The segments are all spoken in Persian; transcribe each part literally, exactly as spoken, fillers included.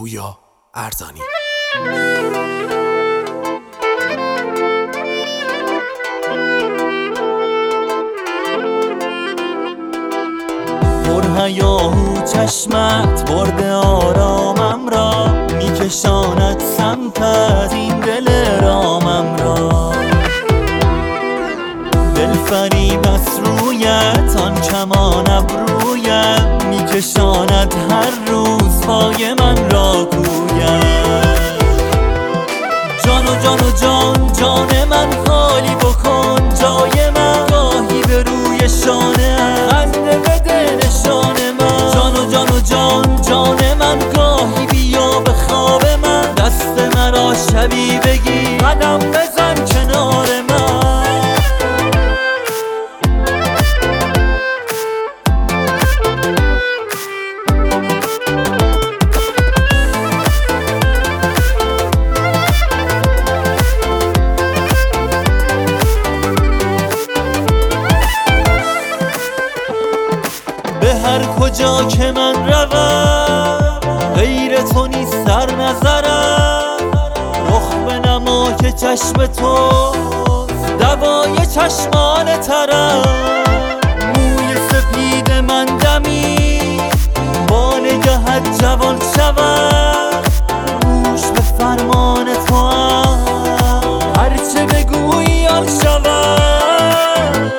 پویا ارزانی. پرهیاهو چشمت برده آرامم را، میکشاند سمت از این دل رامم را. دل فریب از رویت آن کمان ابرویت، میکشاند هر روز پای من را کویت. جان و جان و جان جان من خالی بکن جای من، گاهی به روی شانه خنده بده نشان من. جان و جان و جان جان من گاهی بیا به خواب من، دست مرا شبی بگی قدم بزن کنار من. به هر کجا که من روم غیر تو نیست در نظرم، رخ بنما که چشم تو دوای چشمان ترم. موی سپید من دمی با نگهت جوان شود، گوش به فرمان تو هم هرچه بگویی آن شود.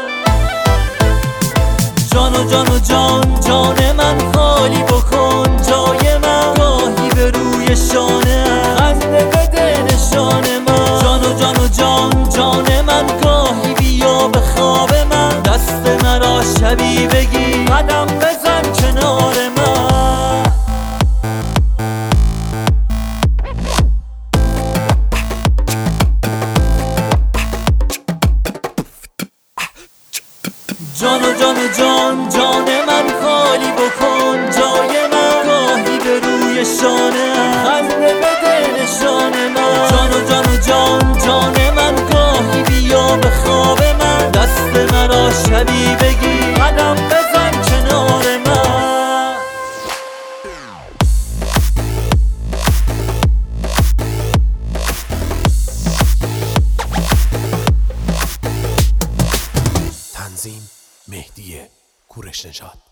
جان و جان و جان جان من خالی بکن جای من، گاهی به روی شانه خنده بده نشان من. جان و جان و جان جان من گاهی بیا به خواب من، دست مرا شبی بگی قدم بزن کنار من. جان و جان و جان جان من خالی بکن جای من، گاهی به روی شانه خنده بده نشان من. جان و جان و جان جان من گاهی بیا به خواب من، دست مرا شبی بگی قدم بزن کنار من. تنظیم مهدی کورش نژاد.